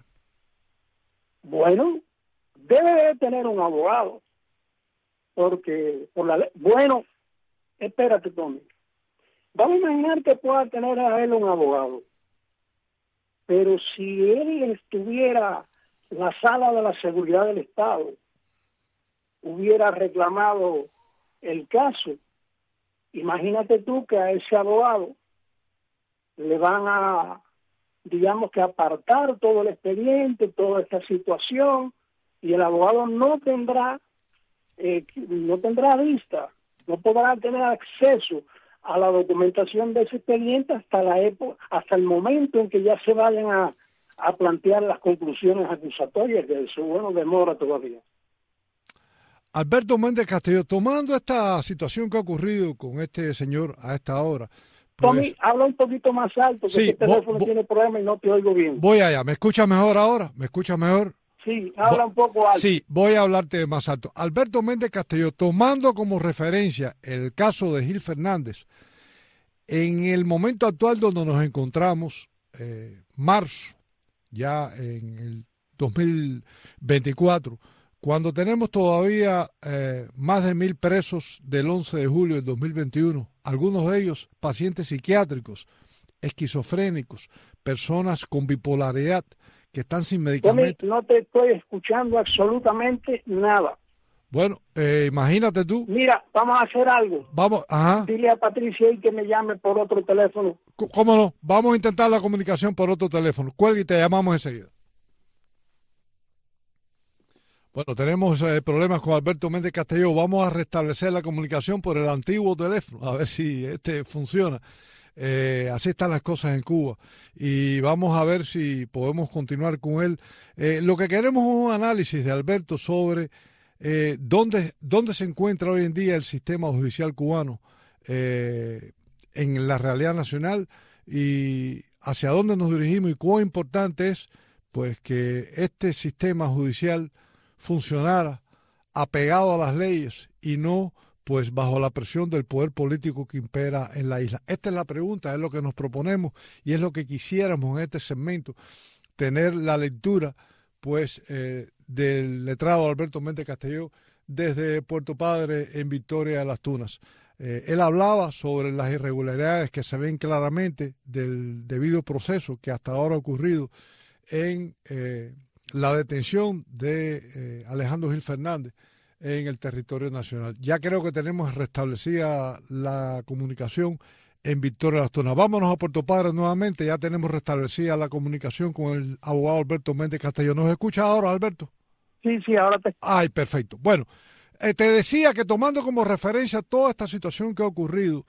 Bueno, debe de tener un abogado, porque por la ley, bueno, espérate, Tommy, vamos a imaginar que pueda tener a él un abogado, pero si él estuviera en la sala de la seguridad del Estado, hubiera reclamado el caso, imagínate tú que a ese abogado le van a, digamos que apartar todo el expediente, toda esta situación, y el abogado no tendrá, eh, no tendrá vista, no podrá tener acceso a la documentación de ese expediente hasta la época, hasta el momento en que ya se vayan a, a plantear las conclusiones acusatorias, que eso, bueno, demora todavía. Alberto Méndez Castillo, tomando esta situación que ha ocurrido con este señor a esta hora. Pues, Tommy, habla un poquito más alto, que sí, este teléfono tiene problemas y no te oigo bien. Voy allá, ¿me escucha mejor ahora? ¿Me escucha mejor? Sí, habla un poco alto. Sí, voy a hablarte más alto. Alberto Méndez Castillo, tomando como referencia el caso de Gil Fernández, en el momento actual donde nos encontramos, eh, marzo, ya en el dos mil veinticuatro, cuando tenemos todavía eh, más de mil presos del once de julio del dos mil veintiuno, algunos de ellos pacientes psiquiátricos, esquizofrénicos, personas con bipolaridad que están sin medicamentos. Tommy, no te estoy escuchando absolutamente nada. Bueno, eh, imagínate tú. Mira, vamos a hacer algo. Vamos, ajá. Dile a Patricia ahí que me llame por otro teléfono. ¿Cómo no? Vamos a intentar la comunicación por otro teléfono. Cuelga y te llamamos enseguida. Bueno, tenemos eh, problemas con Alberto Méndez Castillo. Vamos a restablecer la comunicación por el antiguo teléfono, a ver si este funciona. Eh, así están las cosas en Cuba. Y vamos a ver si podemos continuar con él. Eh, lo que queremos es un análisis de Alberto sobre eh, dónde, dónde se encuentra hoy en día el sistema judicial cubano eh, en la realidad nacional y hacia dónde nos dirigimos y cuán importante es pues que este sistema judicial funcionara apegado a las leyes y no pues bajo la presión del poder político que impera en la isla. Esta es la pregunta, es lo que nos proponemos y es lo que quisiéramos en este segmento, tener la lectura pues eh, del letrado Alberto Méndez Castillo desde Puerto Padre en Victoria de las Tunas. Eh, él hablaba sobre las irregularidades que se ven claramente del debido proceso que hasta ahora ha ocurrido en eh, la detención de eh, Alejandro Gil Fernández en el territorio nacional. Ya creo que tenemos restablecida la comunicación en Victoria de las Tunas. Vámonos a Puerto Padre nuevamente, ya tenemos restablecida la comunicación con el abogado Alberto Méndez Castillo. ¿Nos escucha ahora, Alberto? Sí, sí, ahora te... Ay, perfecto. Bueno, eh, te decía que tomando como referencia toda esta situación que ha ocurrido,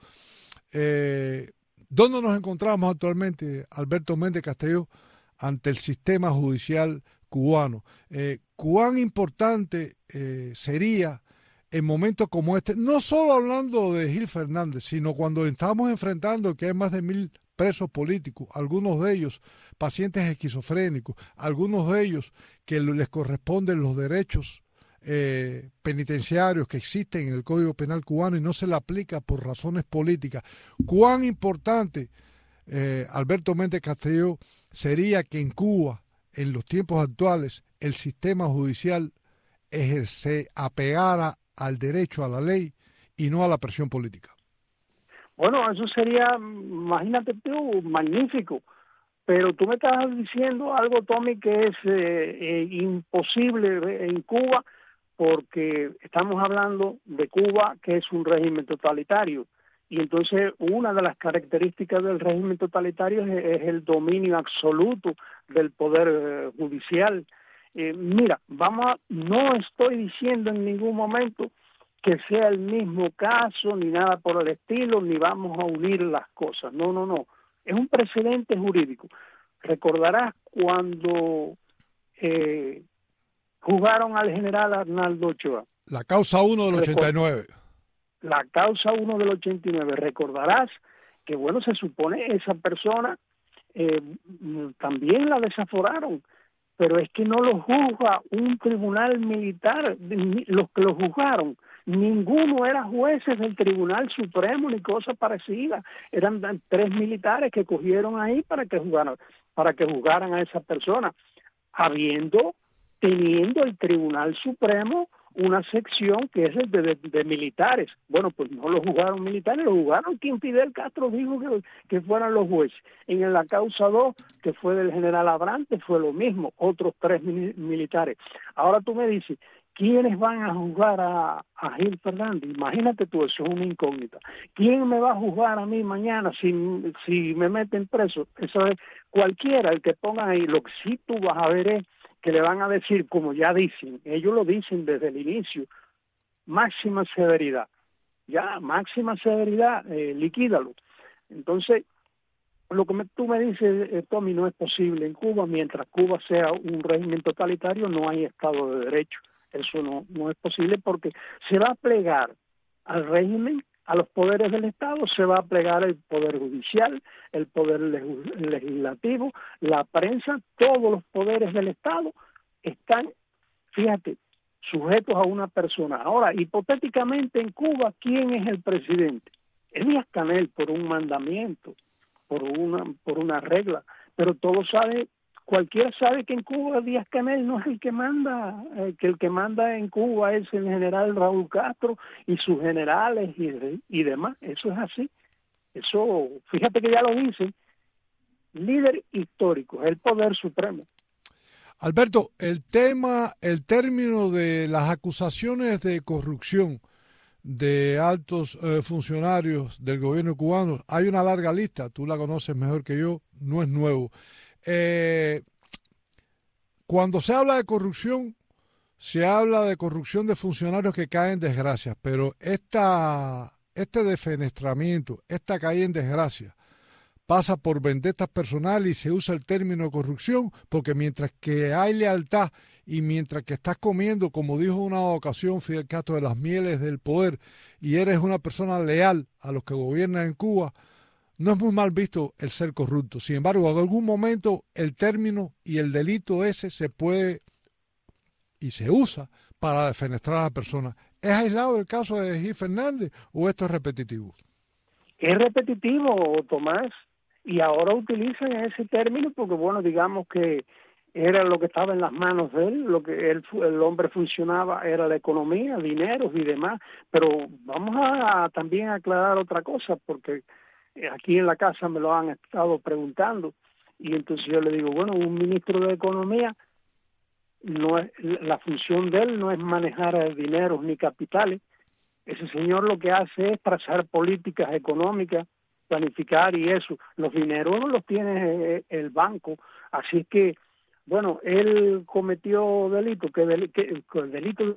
eh, ¿dónde nos encontramos actualmente, Alberto Méndez Castillo, ante el sistema judicial cubano? Eh, ¿Cuán importante eh, sería en momentos como este, no solo hablando de Gil Fernández, sino cuando estamos enfrentando que hay más de mil presos políticos, algunos de ellos pacientes esquizofrénicos, algunos de ellos que les corresponden los derechos eh, penitenciarios que existen en el Código Penal cubano y no se le aplica por razones políticas? ¿Cuán importante, eh, Alberto Méndez Castillo, sería que en Cuba, en los tiempos actuales, el sistema judicial se apegara al derecho a la ley y no a la presión política? Bueno, eso sería, imagínate tú, magnífico. Pero tú me estás diciendo algo, Tommy, que es eh, eh, imposible en Cuba, porque estamos hablando de Cuba, que es un régimen totalitario. Y entonces una de las características del régimen totalitario es, es el dominio absoluto del poder eh, judicial. Eh, mira, vamos a, no estoy diciendo en ningún momento que sea el mismo caso, ni nada por el estilo, ni vamos a unir las cosas. No, no, no. Es un precedente jurídico. Recordarás cuando eh, juzgaron al general Arnaldo Ochoa. La causa uno del ochenta y nueve. La causa uno del ochenta y nueve. Recordarás que bueno, se supone esa persona eh, también la desaforaron, pero es que no lo juzga un tribunal militar. Los que lo juzgaron, ninguno era jueces del Tribunal Supremo ni cosa parecida, eran tres militares que cogieron ahí para que jugaran, para que juzgaran a esa persona, habiendo, teniendo el Tribunal Supremo una sección que es el de, de, de militares. Bueno, pues no lo juzgaron militares, lo juzgaron quien Fidel Castro dijo que, que fueran los jueces. En la causa dos, que fue del general Abrantes, fue lo mismo, otros tres mil, militares. Ahora tú me dices, ¿quiénes van a juzgar a, a Gil Fernández? Imagínate tú, eso es una incógnita. ¿Quién me va a juzgar a mí mañana si, si me meten preso? Eso es cualquiera, el que pongan ahí. Lo que sí tú vas a ver es que le van a decir, como ya dicen, ellos lo dicen desde el inicio, máxima severidad. Ya, máxima severidad, eh, liquídalo. Entonces, lo que me, tú me dices, eh, Tommy, no es posible en Cuba. Mientras Cuba sea un régimen totalitario, no hay Estado de Derecho. Eso no, no es posible porque se va a plegar al régimen, a los poderes del Estado, se va a plegar el Poder Judicial, el Poder Legislativo, la prensa, todos los poderes del Estado están, fíjate, sujetos a una persona. Ahora, hipotéticamente en Cuba, ¿quién es el presidente? Es Díaz-Canel por un mandamiento, por una, por una regla, pero todos saben, cualquiera sabe que en Cuba Díaz-Canel no es el que manda, eh, que el que manda en Cuba es el general Raúl Castro y sus generales y, y demás. Eso es así. Eso, fíjate que ya lo dicen, líder histórico, el poder supremo. Alberto, el tema, el término de las acusaciones de corrupción de altos eh, funcionarios del gobierno cubano, hay una larga lista, tú la conoces mejor que yo, no es nuevo. Eh, cuando se habla de corrupción, se habla de corrupción de funcionarios que caen en desgracias, pero esta, este defenestramiento, esta caída en desgracia, pasa por vendetas personales y se usa el término corrupción, porque mientras que hay lealtad y mientras que estás comiendo, como dijo una ocasión Fidel Castro, de las mieles del poder, y eres una persona leal a los que gobiernan en Cuba, no es muy mal visto el ser corrupto. Sin embargo, en algún momento el término y el delito ese se puede y se usa para defenestrar a la persona. ¿Es aislado el caso de Gil Fernández o esto es repetitivo? Es repetitivo, Tomás, y ahora utilizan ese término porque, bueno, digamos que era lo que estaba en las manos de él, lo que él, el hombre funcionaba era la economía, dineros y demás, pero vamos a también aclarar otra cosa, porque aquí en la casa me lo han estado preguntando y entonces yo le digo, bueno, un ministro de Economía, no es, la función de él no es manejar dineros ni capitales. Ese señor lo que hace es trazar políticas económicas, planificar y eso. Los dineros no los tiene el banco, así es que, bueno, él cometió delito, que, del, que el delito...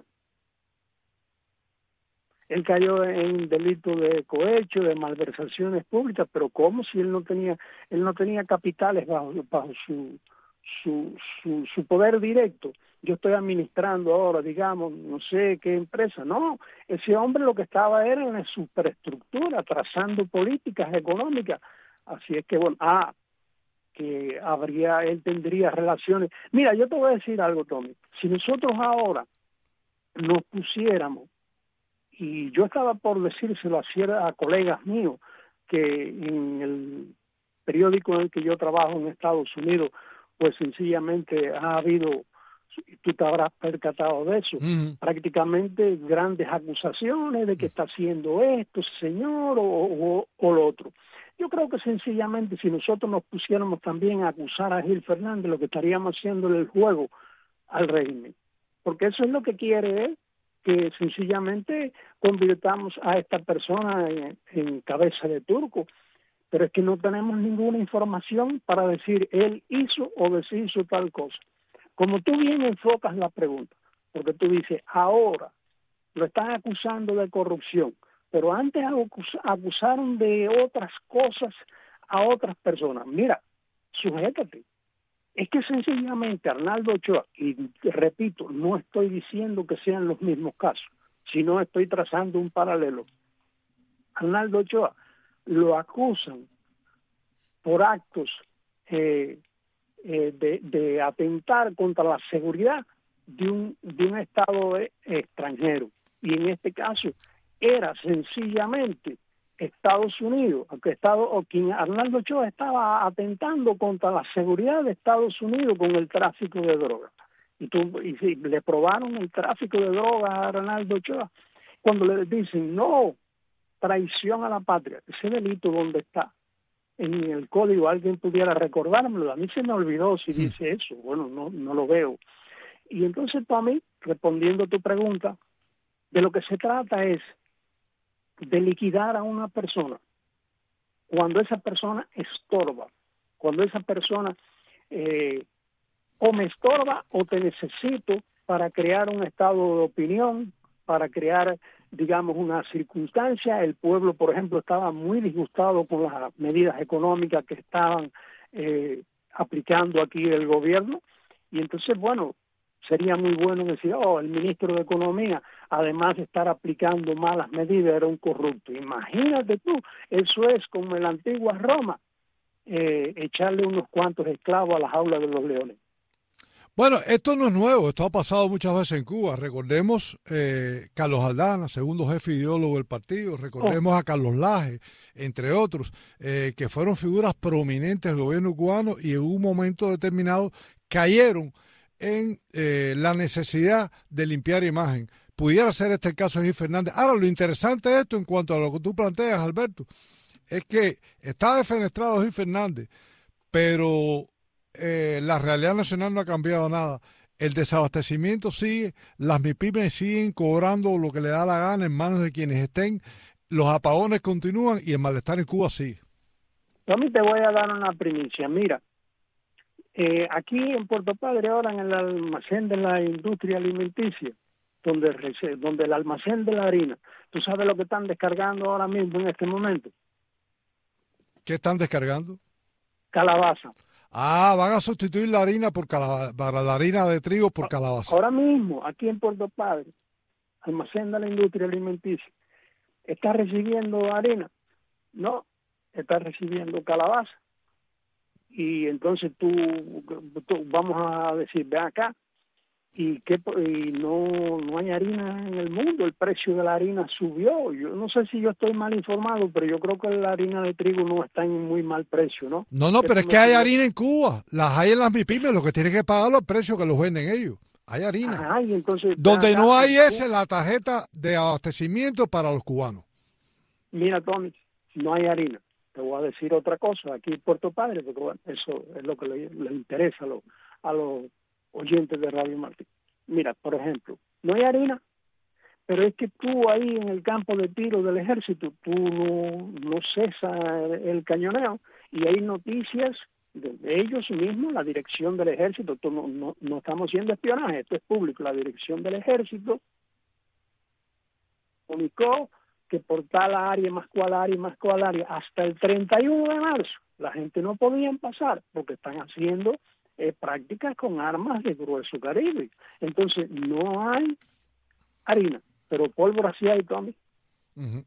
Él cayó en delito de cohecho, de malversaciones públicas, pero ¿cómo si él no tenía él no tenía capitales bajo, bajo su, su su su poder directo? Yo estoy administrando ahora, digamos, no sé qué empresa. No, ese hombre lo que estaba era en la superestructura, trazando políticas económicas. Así es que, bueno, ah, que habría, él tendría relaciones. Mira, yo te voy a decir algo, Tommy. Si nosotros ahora nos pusiéramos, y yo estaba por decírselo a, a colegas míos, que en el periódico en el que yo trabajo en Estados Unidos, pues sencillamente ha habido, tú te habrás percatado de eso, uh-huh. prácticamente grandes acusaciones de que está haciendo esto, señor, o, o, o lo otro. Yo creo que sencillamente si nosotros nos pusiéramos también a acusar a Gil Fernández, lo que estaríamos haciéndole el juego al régimen, porque eso es lo que quiere él, que sencillamente convirtamos a esta persona en, en cabeza de turco, pero es que no tenemos ninguna información para decir él hizo o deshizo tal cosa. Como tú bien enfocas la pregunta, porque tú dices, ahora lo están acusando de corrupción, pero antes acus- acusaron de otras cosas a otras personas. Mira, sujétate. Es que sencillamente Arnaldo Ochoa, y repito, no estoy diciendo que sean los mismos casos, sino estoy trazando un paralelo. Arnaldo Ochoa lo acusan por actos eh, eh, de, de atentar contra la seguridad de un, de un Estado de, extranjero. Y en este caso era sencillamente Estados Unidos, aunque Estado, o quien Arnaldo Ochoa estaba atentando contra la seguridad de Estados Unidos con el tráfico de drogas. Y, tú, y sí, le probaron el tráfico de drogas a Arnaldo Ochoa. Cuando le dicen, no, traición a la patria, ese delito, ¿dónde está? En el código, alguien pudiera recordármelo. A mí se me olvidó si Sí. dice eso. Bueno, no, no lo veo. Y entonces, para mí, respondiendo a tu pregunta, de lo que se trata es de liquidar a una persona cuando esa persona estorba, cuando esa persona eh, o me estorba o te necesito para crear un estado de opinión, para crear, digamos, una circunstancia. El pueblo, por ejemplo, estaba muy disgustado con las medidas económicas que estaban eh, aplicando aquí el gobierno, y entonces, bueno, sería muy bueno decir, oh, el ministro de Economía, además de estar aplicando malas medidas, era un corrupto. Imagínate tú, eso es como en la antigua Roma, eh, echarle unos cuantos esclavos a las jaulas de los leones. Bueno, esto no es nuevo, esto ha pasado muchas veces en Cuba. Recordemos eh, Carlos Aldana, segundo jefe ideólogo del partido, recordemos oh. a Carlos Laje, entre otros, eh, que fueron figuras prominentes del gobierno cubano y en un momento determinado cayeron en eh, la necesidad de limpiar imagen. Pudiera ser este el caso de Gil Fernández. Ahora, lo interesante de esto, en cuanto a lo que tú planteas, Alberto, es que está defenestrado Gil Fernández, pero eh, la realidad nacional no ha cambiado nada. El desabastecimiento sigue, las MIPYMES siguen cobrando lo que le da la gana en manos de quienes estén, los apagones continúan y el malestar en Cuba sigue. A mí te voy a dar una primicia. Mira, Eh, aquí en Puerto Padre, ahora en el almacén de la industria alimenticia, donde, donde el almacén de la harina, ¿tú sabes lo que están descargando ahora mismo en este momento? ¿Qué están descargando? Calabaza. Ah, van a sustituir la harina por calabaza, para la harina de trigo por calabaza. Ahora mismo, aquí en Puerto Padre, almacén de la industria alimenticia, ¿está recibiendo harina? No, está recibiendo calabaza. Y entonces tú, tú vamos a decir, ve acá, y que y no no hay harina en el mundo, el precio de la harina subió. Yo no sé si yo estoy mal informado, pero yo creo que la harina de trigo no está en muy mal precio, ¿no? No, no, pero es que hay harina en Cuba, las hay en las MIPYMES, lo que tienen que pagarlo al precio que los venden ellos. Hay harina. Ajá, y entonces, donde acá, no hay es la tarjeta de abastecimiento para los cubanos. Mira, Tommy, no hay harina. Te voy a decir otra cosa aquí en Puerto Padre, porque bueno, eso es lo que le, le interesa a los, a los oyentes de Radio Martín. Mira, por ejemplo, no hay harina, pero es que tú ahí en el campo de tiro del ejército, tú no, no cesas el, el cañoneo, y hay noticias de ellos mismos, la dirección del ejército. Tú no, no, no estamos haciendo espionaje, esto es público. La dirección del ejército comunicó que por tal área, más cual área, más cual área, hasta el treinta y uno de marzo, la gente no podía pasar porque están haciendo eh, prácticas con armas de grueso calibre. Entonces, no hay harina, pero pólvora sí hay, Tommy. Uh-huh.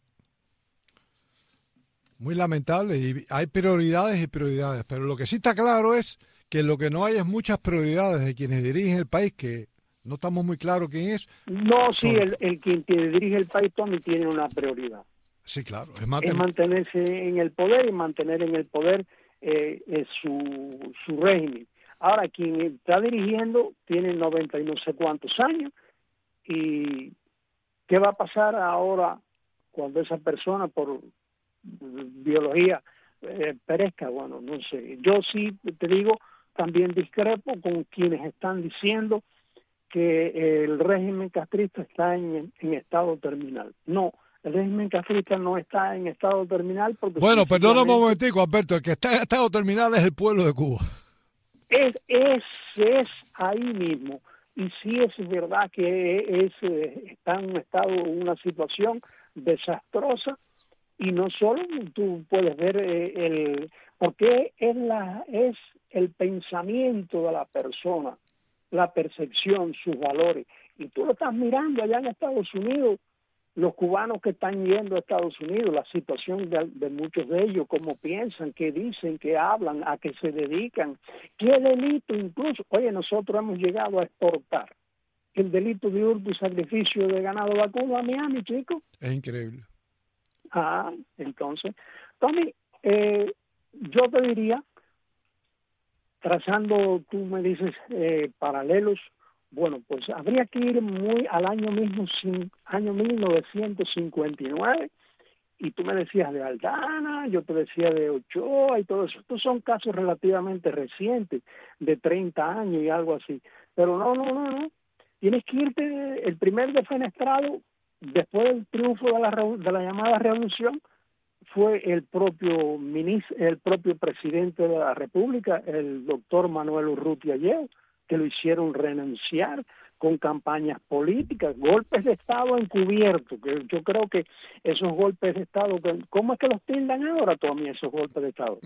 Muy lamentable, y hay prioridades y prioridades, pero lo que sí está claro es que lo que no hay es muchas prioridades de quienes dirigen el país, que no estamos muy claros quién es. No, sí, el, el quien te dirige el país, Tommy, tiene una prioridad. Sí, claro. Es, mantener... es mantenerse en el poder y mantener en el poder eh, eh, su, su régimen. Ahora, quien está dirigiendo tiene noventa y no sé cuántos años, y ¿qué va a pasar ahora cuando esa persona por biología eh, perezca? Bueno, no sé. Yo sí te digo, también discrepo con quienes están diciendo que el régimen castrista está en, en estado terminal. No, el régimen castrista no está en estado terminal porque... Bueno, perdóname un momentico, Alberto, el que está en estado terminal es el pueblo de Cuba. Es, es, es ahí mismo. Y sí es verdad que es, está en un estado, una situación desastrosa, y no solo tú puedes ver el... porque es, la, es el pensamiento de la persona, la percepción, sus valores. Y tú lo estás mirando allá en Estados Unidos, los cubanos que están yendo a Estados Unidos, la situación de, de muchos de ellos, cómo piensan, qué dicen, qué hablan, a qué se dedican, qué delito incluso. Oye, nosotros hemos llegado a exportar el delito de hurto y sacrificio de ganado vacuno a Miami, chicos. Es increíble. Ah, entonces, Tommy, eh, yo te diría, trazando, tú me dices, eh, paralelos, bueno, pues habría que ir muy al año mismo, sin, año mil novecientos cincuenta y nueve, y tú me decías de Aldana, yo te decía de Ochoa y todo eso. Estos son casos relativamente recientes, de treinta años y algo así. Pero no, no, no, no. Tienes que irte, el primer defenestrado, después del triunfo de la, de la llamada revolución, fue el propio ministro, el propio presidente de la República, el doctor Manuel Urrutia Lleo, que lo hicieron renunciar con campañas políticas, golpes de Estado encubiertos, que yo creo que esos golpes de Estado, ¿cómo es que los tildan ahora, Tommy, esos golpes de Estado?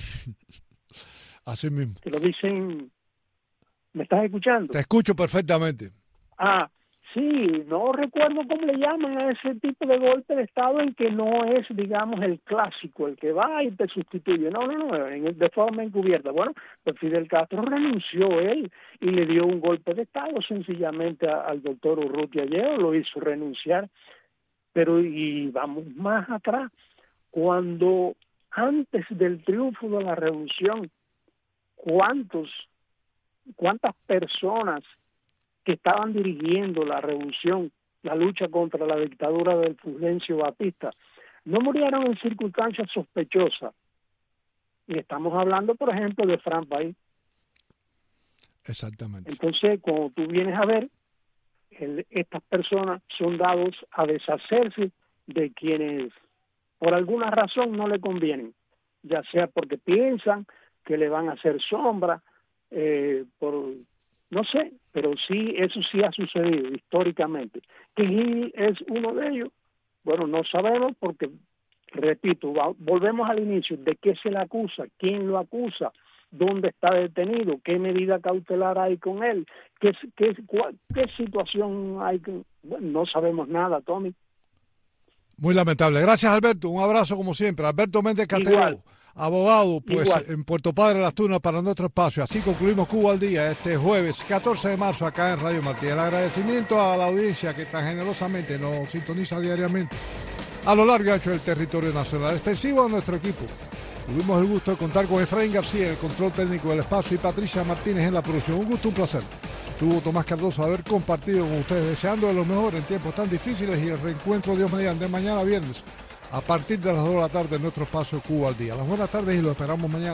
Así mismo. Te lo dicen, ¿me estás escuchando? Te escucho perfectamente. Ah, sí, no recuerdo cómo le llaman a ese tipo de golpe de Estado en que no es, digamos, el clásico, el que va y te sustituye. No, no, no, en, de forma encubierta. Bueno, pues Fidel Castro renunció él y le dio un golpe de Estado sencillamente a, al doctor Urrutia Lleo, lo hizo renunciar. Pero, y vamos más atrás, cuando antes del triunfo de la revolución, ¿cuántos, cuántas personas que estaban dirigiendo la revolución, la lucha contra la dictadura del Fulgencio Batista, no murieron en circunstancias sospechosas? Y estamos hablando, por ejemplo, de Fran País. Exactamente. Entonces, cuando tú vienes a ver, el, estas personas son dados a deshacerse de quienes por alguna razón no le convienen, ya sea porque piensan que le van a hacer sombra, eh, por... no sé, pero sí, eso sí ha sucedido históricamente. ¿Que Gil es uno de ellos? Bueno, no sabemos porque, repito, va, volvemos al inicio. ¿De qué se le acusa? ¿Quién lo acusa? ¿Dónde está detenido? ¿Qué medida cautelar hay con él? ¿Qué, qué, cuál, qué situación hay? Con... Bueno, no sabemos nada, Tommy. Muy lamentable. Gracias, Alberto. Un abrazo como siempre. Alberto Méndez Cateo, abogado, pues Igual. en Puerto Padre Las Tunas para nuestro espacio. Así concluimos Cuba al Día este jueves catorce de marzo acá en Radio Martí. El agradecimiento a la audiencia que tan generosamente nos sintoniza diariamente a lo largo y ancho del territorio nacional. Extensivo a nuestro equipo. Tuvimos el gusto de contar con Efraín García en el control técnico del espacio y Patricia Martínez en la producción. Un gusto, un placer. Tuvo Tomás Cardoso haber compartido con ustedes, deseando de lo mejor en tiempos tan difíciles, y el reencuentro Dios mediante mañana viernes a partir de las dos de la tarde en nuestro espacio Cuba al Día. Las buenas tardes y lo esperamos mañana.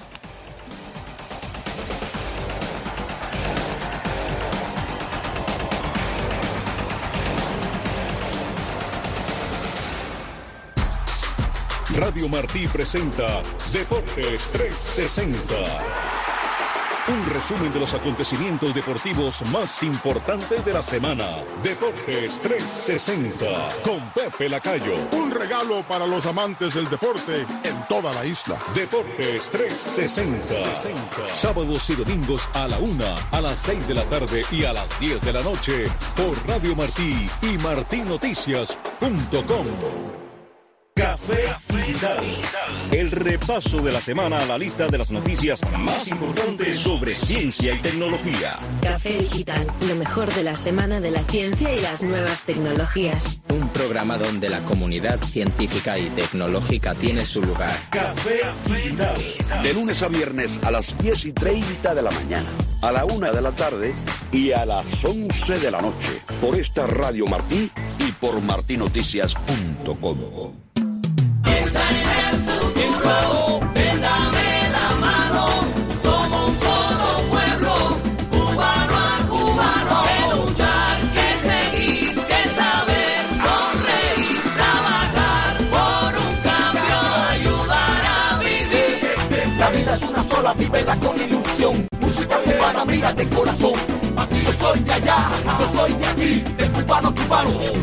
Radio Martí presenta Deportes trescientos sesenta. Un resumen de los acontecimientos deportivos más importantes de la semana. Deportes trescientos sesenta con Pepe Lacayo. Un regalo para los amantes del deporte en toda la isla. Deportes trescientos sesenta. Sábados y domingos a la una, a las seis de la tarde y a las diez de la noche por Radio Martí y martí noticias punto com. Café Digital. El repaso de la semana a la lista de las noticias más importantes sobre ciencia y tecnología. Café Digital, lo mejor de la semana de la ciencia y las nuevas tecnologías. Un programa donde la comunidad científica y tecnológica tiene su lugar. Café Digital. De lunes a viernes a las diez y treinta de la mañana, a la una de la tarde y a las once de la noche. Por esta Radio Martí y por martí noticias punto com. Piensa en el futuro, ven, dame la mano, somos un solo pueblo, cubano a cubano, que luchar, que seguir, que saber, sonreír, trabajar por un cambio, ayudar a vivir. La vida es una sola, vívela con ilusión, música cubana, mira de corazón, aquí yo soy de allá, yo soy de aquí, de cubano a cubano.